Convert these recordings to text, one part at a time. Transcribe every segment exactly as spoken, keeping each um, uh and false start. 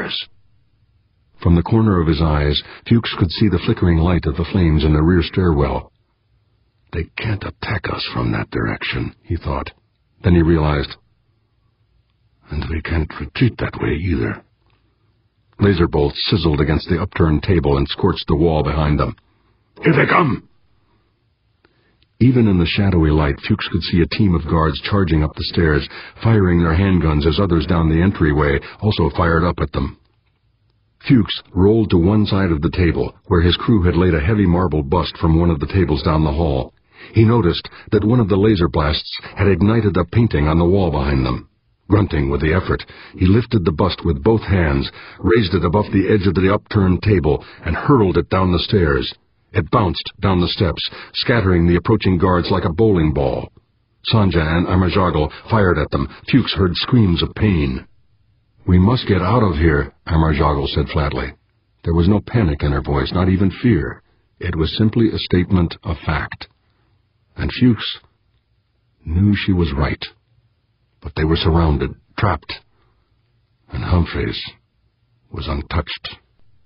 stairs. From the corner of his eyes, Fuchs could see the flickering light of the flames in the rear stairwell. They can't attack us from that direction, he thought. Then he realized, and we can't retreat that way either. Laser bolts sizzled against the upturned table and scorched the wall behind them. Here they come! Even in the shadowy light, Fuchs could see a team of guards charging up the stairs, firing their handguns as others down the entryway also fired up at them. Fuchs rolled to one side of the table, where his crew had laid a heavy marble bust from one of the tables down the hall. He noticed that one of the laser blasts had ignited a painting on the wall behind them. Grunting with the effort, he lifted the bust with both hands, raised it above the edge of the upturned table, and hurled it down the stairs. It bounced down the steps, scattering the approaching guards like a bowling ball. Sanja and Amajagel fired at them. Fuchs heard screams of pain. "We must get out of here," Amajagel said flatly. There was no panic in her voice, not even fear. It was simply a statement of fact. And Fuchs knew she was right. But they were surrounded, trapped, and Humphreys was untouched.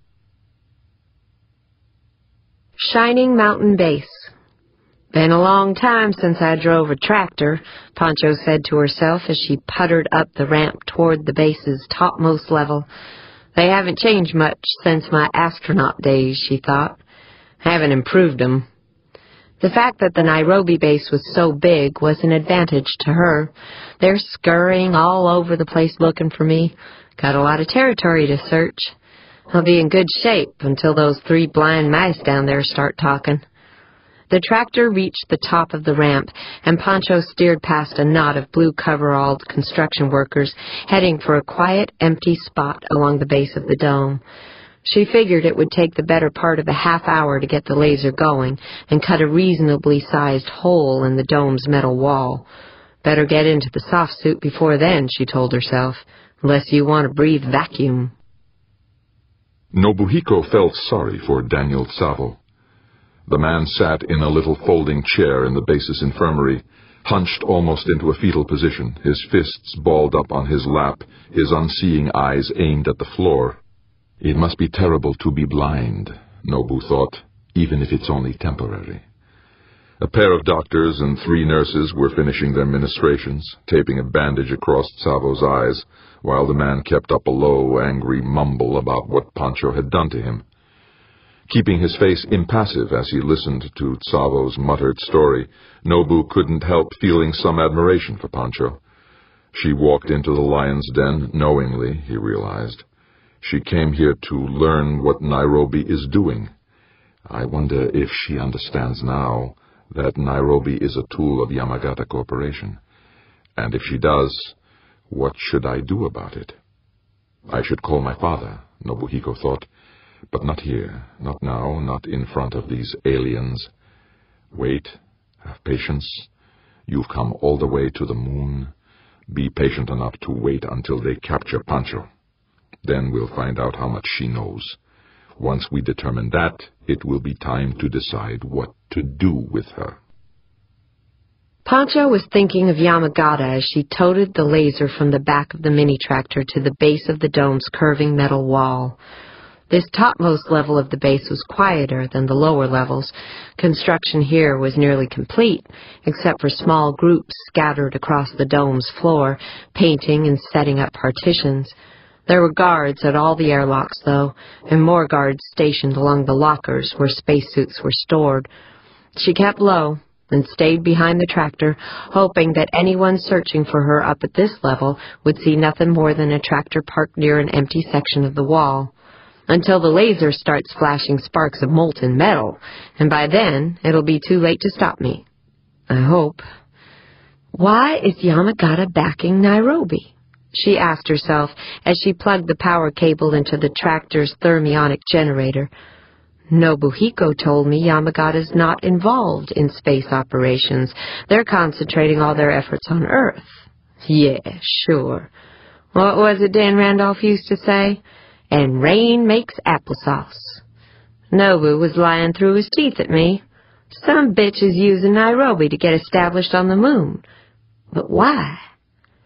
Shining Mountain Base. Been a long time since I drove a tractor, Pancho said to herself as she puttered up the ramp toward the base's topmost level. They haven't changed much since my astronaut days, she thought. Haven't improved 'em. The fact that the Nairobi base was so big was an advantage to her. They're scurrying all over the place looking for me. Got a lot of territory to search. I'll be in good shape until those three blind mice down there start talking. The tractor reached the top of the ramp, and Pancho steered past a knot of blue coveralled construction workers heading for a quiet, empty spot along the base of the dome. She figured it would take the better part of a half hour to get the laser going and cut a reasonably sized hole in the dome's metal wall. Better get into the soft suit before then, she told herself, unless you want to breathe vacuum. Nobuhiko felt sorry for Daniel Tsavo. The man sat in a little folding chair in the base's infirmary, hunched almost into a fetal position, his fists balled up on his lap, his unseeing eyes aimed at the floor. It must be terrible to be blind, Nobu thought, even if it's only temporary. A pair of doctors and three nurses were finishing their ministrations, taping a bandage across Tsavo's eyes, while the man kept up a low, angry mumble about what Pancho had done to him. Keeping his face impassive as he listened to Tsavo's muttered story, Nobu couldn't help feeling some admiration for Pancho. She walked into the lion's den knowingly, he realized. She came here to learn what Nairobi is doing. I wonder if she understands now that Nairobi is a tool of Yamagata Corporation. And if she does, what should I do about it? I should call my father, Nobuhiko thought, but not here, not now, not in front of these aliens. Wait, have patience. You've come all the way to the moon. Be patient enough to wait until they capture Pancho. Then we'll find out how much she knows. Once we determine that, it will be time to decide what to do with her. Pancho was thinking of Yamagata as she toted the laser from the back of the mini-tractor to the base of the dome's curving metal wall. This topmost level of the base was quieter than the lower levels. Construction here was nearly complete, except for small groups scattered across the dome's floor, painting and setting up partitions. There were guards at all the airlocks, though, and more guards stationed along the lockers where spacesuits were stored. She kept low and stayed behind the tractor, hoping that anyone searching for her up at this level would see nothing more than a tractor parked near an empty section of the wall. Until the laser starts flashing sparks of molten metal, and by then it'll be too late to stop me. I hope. Why is Yamagata backing Nairobi? She asked herself as she plugged the power cable into the tractor's thermionic generator. Nobuhiko told me Yamagata's not involved in space operations. They're concentrating all their efforts on Earth. Yeah, sure. What was it Dan Randolph used to say? And rain makes applesauce. Nobu was lying through his teeth at me. Some bitch is using Nairobi to get established on the moon. But why?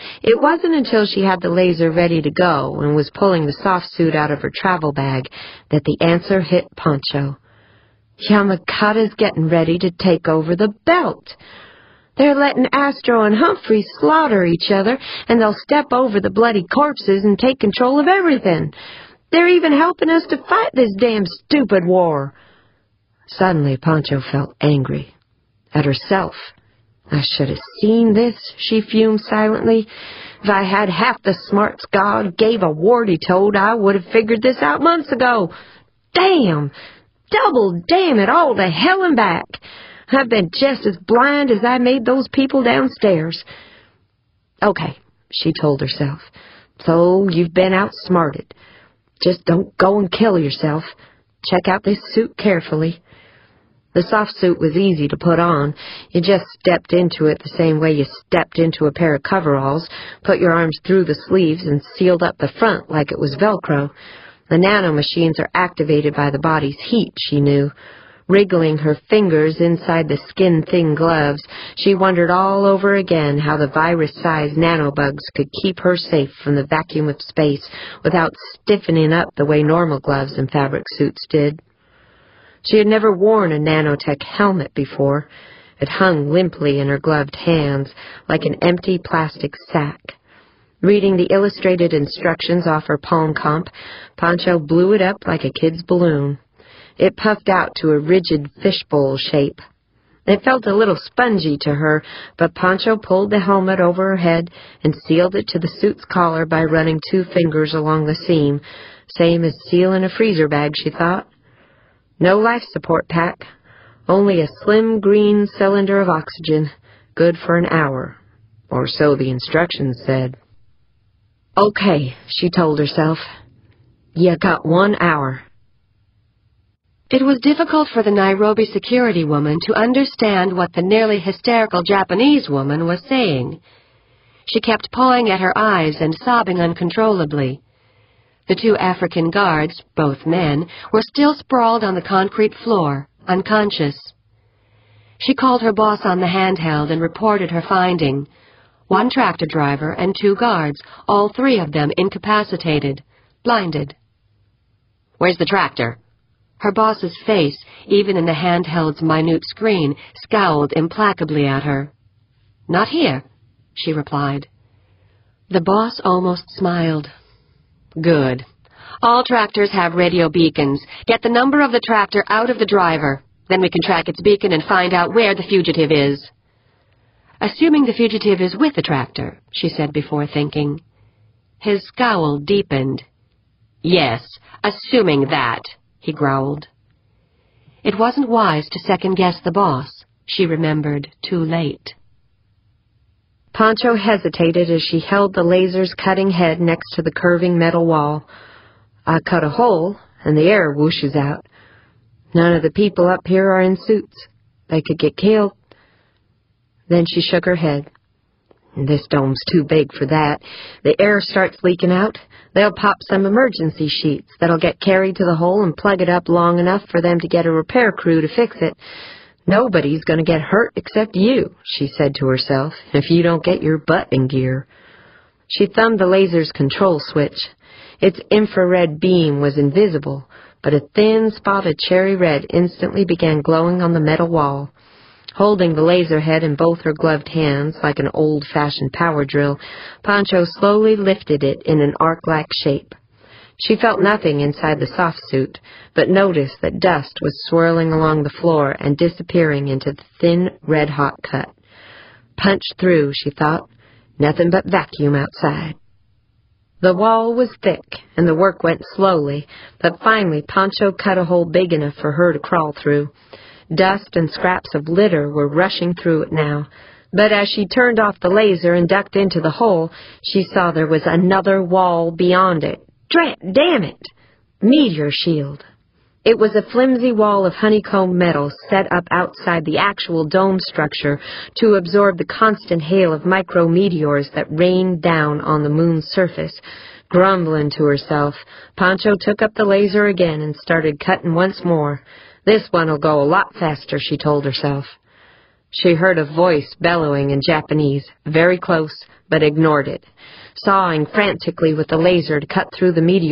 It wasn't until she had the laser ready to go and was pulling the soft suit out of her travel bag that the answer hit Pancho. Yamagata's getting ready to take over the belt. They're letting Astro and Humphrey slaughter each other, and they'll step over the bloody corpses and take control of everything. They're even helping us to fight this damn stupid war. Suddenly, Pancho felt angry. At herself. I should have seen this, she fumed silently. If I had half the smarts God gave a warty toad, I would have figured this out months ago. Damn! Double damn it all to hell and back. I've been just as blind as I made those people downstairs. Okay, she told herself. So you've been outsmarted. Just don't go and kill yourself. Check out this suit carefully. The soft suit was easy to put on. You just stepped into it the same way you stepped into a pair of coveralls, put your arms through the sleeves, and sealed up the front like it was Velcro. The nanomachines are activated by the body's heat, she knew. Wriggling her fingers inside the skin-thin gloves, she wondered all over again how the virus-sized nanobugs could keep her safe from the vacuum of space without stiffening up the way normal gloves and fabric suits did. She had never worn a nanotech helmet before. It hung limply in her gloved hands like an empty plastic sack. Reading the illustrated instructions off her palm comp, Pancho blew it up like a kid's balloon. It puffed out to a rigid fishbowl shape. It felt a little spongy to her, but Pancho pulled the helmet over her head and sealed it to the suit's collar by running two fingers along the seam, same as sealing a freezer bag, she thought. No life support pack, only a slim green cylinder of oxygen, good for an hour, or so the instructions said. Okay, she told herself. You got one hour. It was difficult for the Nairobi security woman to understand what the nearly hysterical Japanese woman was saying. She kept pawing at her eyes and sobbing uncontrollably. The two African guards, both men, were still sprawled on the concrete floor, unconscious. She called her boss on the handheld and reported her finding. One tractor driver and two guards, all three of them incapacitated, blinded. Where's the tractor? Her boss's face, even in the handheld's minute screen, scowled implacably at her. Not here, she replied. The boss almost smiled. Good. All tractors have radio beacons. Get the number of the tractor out of the driver. Then we can track its beacon and find out where the fugitive is. Assuming the fugitive is with the tractor, she said before thinking. His scowl deepened. Yes, assuming that, he growled. It wasn't wise to second-guess the boss, she remembered too late. Pancho hesitated as she held the laser's cutting head next to the curving metal wall. I cut a hole, and the air whooshes out. None of the people up here are in suits. They could get killed. Then she shook her head. This dome's too big for that. The air starts leaking out. They'll pop some emergency sheets that'll get carried to the hole and plug it up long enough for them to get a repair crew to fix it. Nobody's going to get hurt except you, she said to herself, if you don't get your butt in gear. She thumbed the laser's control switch. Its infrared beam was invisible, but a thin spot of cherry red instantly began glowing on the metal wall. Holding the laser head in both her gloved hands like an old-fashioned power drill, Pancho slowly lifted it in an arc-like shape. She felt nothing inside the soft suit, but noticed that dust was swirling along the floor and disappearing into the thin, red-hot cut. Punched through, she thought. Nothing but vacuum outside. The wall was thick, and the work went slowly, but finally Pancho cut a hole big enough for her to crawl through. Dust and scraps of litter were rushing through it now, but as she turned off the laser and ducked into the hole, she saw there was another wall beyond it. Drat, damn it! Meteor shield. It was a flimsy wall of honeycomb metal set up outside the actual dome structure to absorb the constant hail of micrometeors that rained down on the moon's surface. Grumbling to herself, Pancho took up the laser again and started cutting once more. This one'll go a lot faster, she told herself. She heard a voice bellowing in Japanese, very close, but ignored it, sawing frantically with the laser to cut through the meteor